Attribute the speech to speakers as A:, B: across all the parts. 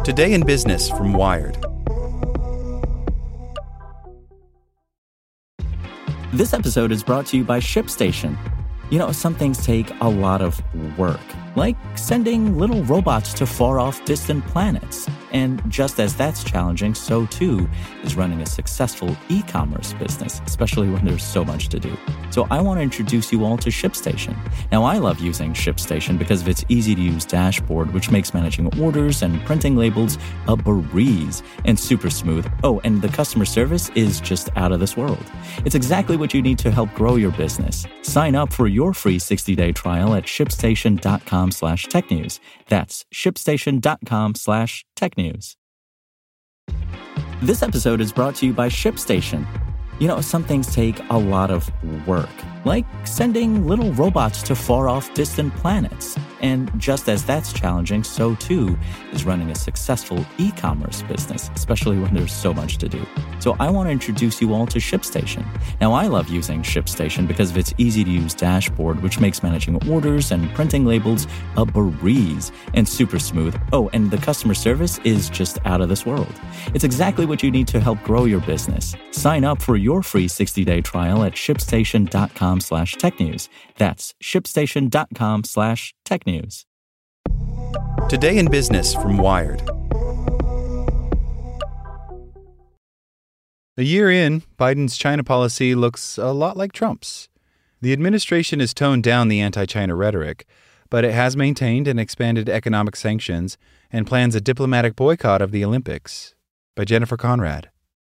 A: Today in Business from Wired.
B: This episode is brought to you by ShipStation. You know, some things take a lot of work, like sending little robots to far-off distant planets. And just as that's challenging, so too is running a successful e-commerce business, especially when there's so much to do. So I want to introduce you all to ShipStation. Now, I love using ShipStation because of its easy-to-use dashboard, which makes managing orders and printing labels a breeze and super smooth. Oh, and the customer service is just out of this world. It's exactly what you need to help grow your business. Sign up for your free 60-day trial at shipstation.com/technews. That's shipstation.com/technews. This episode is brought to you by ShipStation. You know, some things take a lot of work, like sending little robots to far-off distant planets. And just as that's challenging, so too is running a successful e-commerce business, especially when there's so much to do. So I want to introduce you all to ShipStation. Now, I love using ShipStation because of its easy-to-use dashboard, which makes managing orders and printing labels a breeze and super smooth. Oh, and the customer service is just out of this world. It's exactly what you need to help grow your business. Sign up for your free 60-day trial at shipstation.com/technews. That's shipstation.com/technews.
A: Today in Business from Wired. A year in, Biden's China policy looks a lot like Trump's. The administration has toned down the anti-China rhetoric, but it has maintained and expanded economic sanctions and plans a diplomatic boycott of the Olympics. By Jennifer Conrad.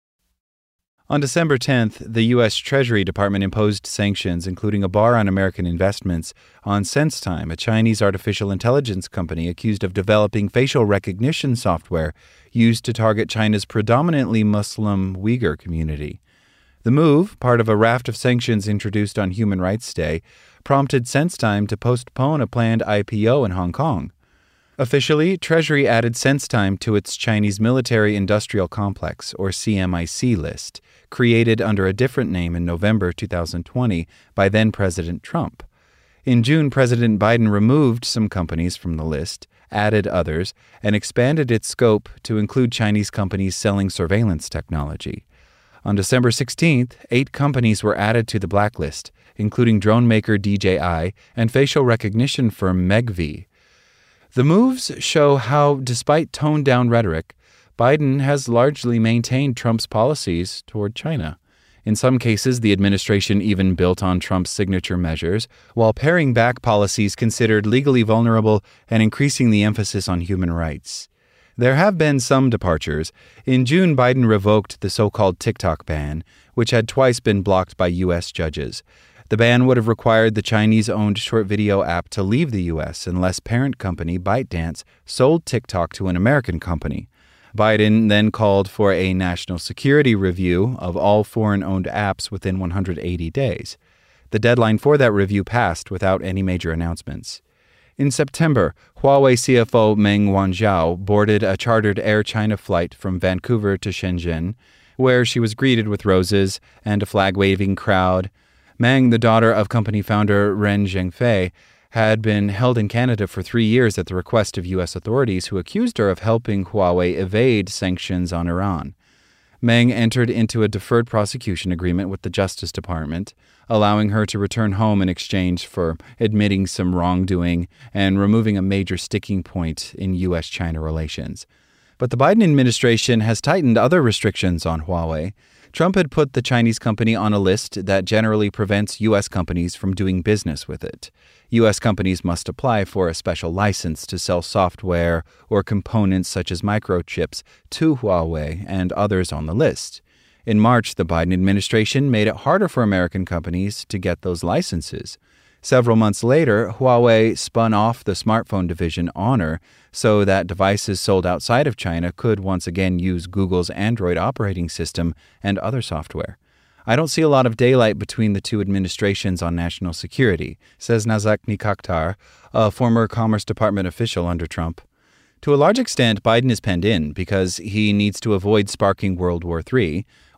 A: On December 10th, the U.S. Treasury Department imposed sanctions, including a bar on American investments, on SenseTime, a Chinese artificial intelligence company accused of developing facial recognition software used to target China's predominantly Muslim Uyghur community. The move, part of a raft of sanctions introduced on Human Rights Day, prompted SenseTime to postpone a planned IPO in Hong Kong. Officially, Treasury added SenseTime to its Chinese Military-Industrial Complex, or CMIC list, created under a different name in November 2020 by then-President Trump. In June, President Biden removed some companies from the list, added others, and expanded its scope to include Chinese companies selling surveillance technology. On December 16th, 8 companies were added to the blacklist, including drone maker DJI and facial recognition firm Megvii. The moves show how, despite toned-down rhetoric, Biden has largely maintained Trump's policies toward China. In some cases, the administration even built on Trump's signature measures, while paring back policies considered legally vulnerable and increasing the emphasis on human rights. There have been some departures. In June, Biden revoked the so-called TikTok ban, which had twice been blocked by U.S. judges. The ban would have required the Chinese-owned short video app to leave the U.S. unless parent company ByteDance sold TikTok to an American company. Biden then called for a national security review of all foreign-owned apps within 180 days. The deadline for that review passed without any major announcements. In September, Huawei CFO Meng Wanzhou boarded a chartered Air China flight from Vancouver to Shenzhen, where she was greeted with roses and a flag-waving crowd. Meng, the daughter of company founder Ren Zhengfei, had been held in Canada for 3 years at the request of U.S. authorities who accused her of helping Huawei evade sanctions on Iran. Meng entered into a deferred prosecution agreement with the Justice Department, allowing her to return home in exchange for admitting some wrongdoing and removing a major sticking point in U.S.-China relations. But the Biden administration has tightened other restrictions on Huawei. Trump had put the Chinese company on a list that generally prevents U.S. companies from doing business with it. U.S. companies must apply for a special license to sell software or components such as microchips to Huawei and others on the list. In March, the Biden administration made it harder for American companies to get those licenses. Several months later, Huawei spun off the smartphone division Honor so that devices sold outside of China could once again use Google's Android operating system and other software. I don't see a lot of daylight between the two administrations on national security, says Nazak Nikakhtar, a former Commerce Department official under Trump. To a large extent, Biden is penned in because he needs to avoid sparking World War III,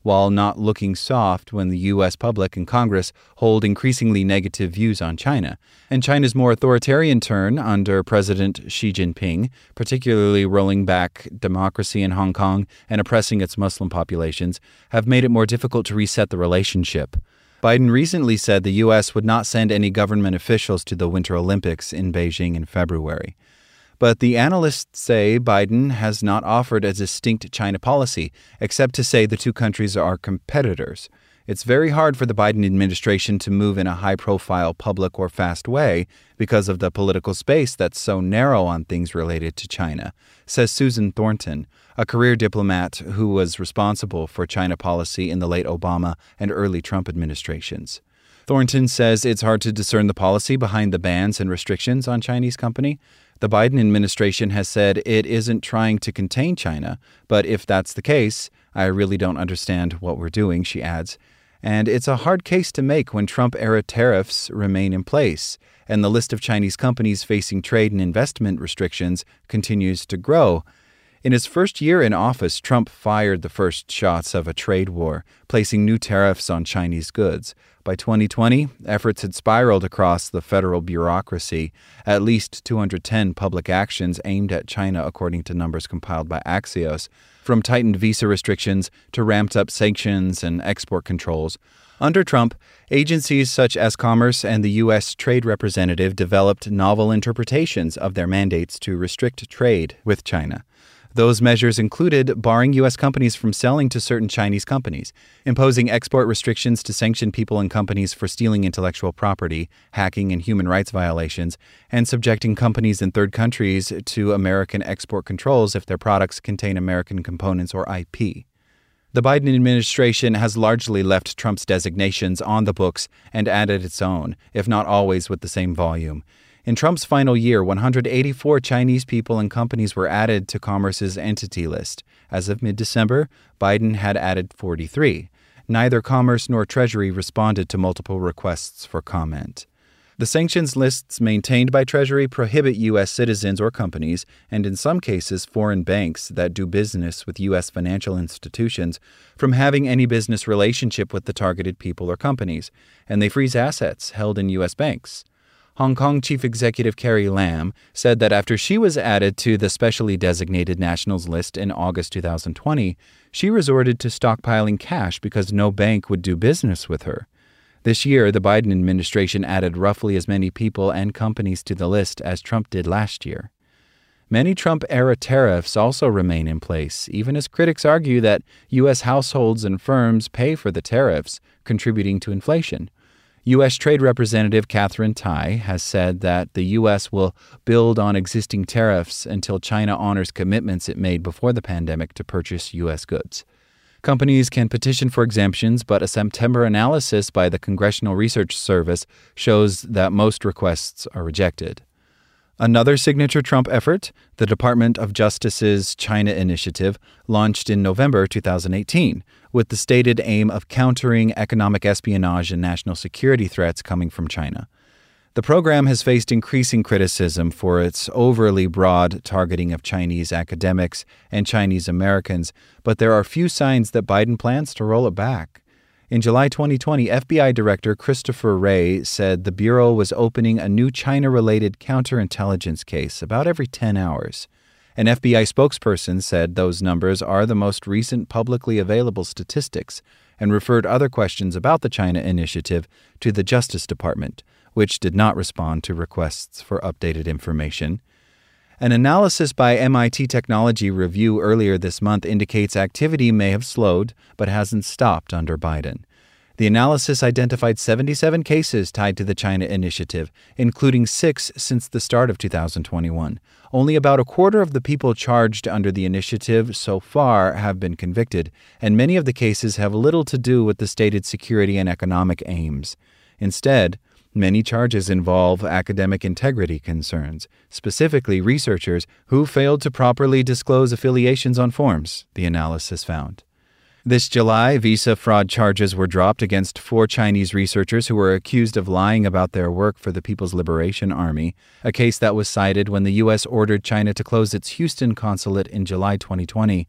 A: while not looking soft when the U.S. public and Congress hold increasingly negative views on China. And China's more authoritarian turn under President Xi Jinping, particularly rolling back democracy in Hong Kong and oppressing its Muslim populations, have made it more difficult to reset the relationship. Biden recently said the U.S. would not send any government officials to the Winter Olympics in Beijing in February. But the analysts say Biden has not offered a distinct China policy, except to say the two countries are competitors. It's very hard for the Biden administration to move in a high-profile, public or fast way because of the political space that's so narrow on things related to China, says Susan Thornton, a career diplomat who was responsible for China policy in the late Obama and early Trump administrations. Thornton says it's hard to discern the policy behind the bans and restrictions on Chinese company. The Biden administration has said it isn't trying to contain China, but if that's the case, I really don't understand what we're doing, she adds. And it's a hard case to make when Trump-era tariffs remain in place, and the list of Chinese companies facing trade and investment restrictions continues to grow. In his first year in office, Trump fired the first shots of a trade war, placing new tariffs on Chinese goods. By 2020, efforts had spiraled across the federal bureaucracy. At least 210 public actions aimed at China, according to numbers compiled by Axios, from tightened visa restrictions to ramped-up sanctions and export controls. Under Trump, agencies such as Commerce and the U.S. Trade Representative developed novel interpretations of their mandates to restrict trade with China. Those measures included barring U.S. companies from selling to certain Chinese companies, imposing export restrictions to sanction people and companies for stealing intellectual property, hacking, and human rights violations, and subjecting companies in third countries to American export controls if their products contain American components or IP. The Biden administration has largely left Trump's designations on the books and added its own, if not always with the same volume. In Trump's final year, 184 Chinese people and companies were added to Commerce's entity list. As of mid-December, Biden had added 43. Neither Commerce nor Treasury responded to multiple requests for comment. The sanctions lists maintained by Treasury prohibit U.S. citizens or companies, and in some cases foreign banks that do business with U.S. financial institutions, from having any business relationship with the targeted people or companies, and they freeze assets held in U.S. banks. Hong Kong Chief Executive Carrie Lam said that after she was added to the specially designated nationals list in August 2020, she resorted to stockpiling cash because no bank would do business with her. This year, the Biden administration added roughly as many people and companies to the list as Trump did last year. Many Trump-era tariffs also remain in place, even as critics argue that U.S. households and firms pay for the tariffs, contributing to inflation. U.S. Trade Representative Katherine Tai has said that the U.S. will build on existing tariffs until China honors commitments it made before the pandemic to purchase U.S. goods. Companies can petition for exemptions, but a September analysis by the Congressional Research Service shows that most requests are rejected. Another signature Trump effort, the Department of Justice's China Initiative, launched in November 2018, with the stated aim of countering economic espionage and national security threats coming from China. The program has faced increasing criticism for its overly broad targeting of Chinese academics and Chinese Americans, but there are few signs that Biden plans to roll it back. In July 2020, FBI Director Christopher Wray said the Bureau was opening a new China-related counterintelligence case about every 10 hours. An FBI spokesperson said those numbers are the most recent publicly available statistics and referred other questions about the China Initiative to the Justice Department, which did not respond to requests for updated information. An analysis by MIT Technology Review earlier this month indicates activity may have slowed, but hasn't stopped under Biden. The analysis identified 77 cases tied to the China Initiative, including 6 since the start of 2021. Only about a quarter of the people charged under the initiative so far have been convicted, and many of the cases have little to do with the stated security and economic aims. Instead, many charges involve academic integrity concerns, specifically researchers who failed to properly disclose affiliations on forms, the analysis found. This July, visa fraud charges were dropped against 4 Chinese researchers who were accused of lying about their work for the People's Liberation Army, a case that was cited when the U.S. ordered China to close its Houston consulate in July 2020.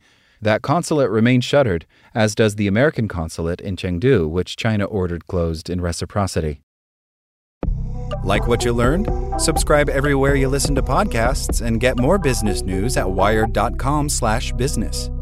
A: That consulate remains shuttered, as does the American consulate in Chengdu, which China ordered closed in reciprocity. Like what you learned? Subscribe everywhere you listen to podcasts and get more business news at wired.com/business.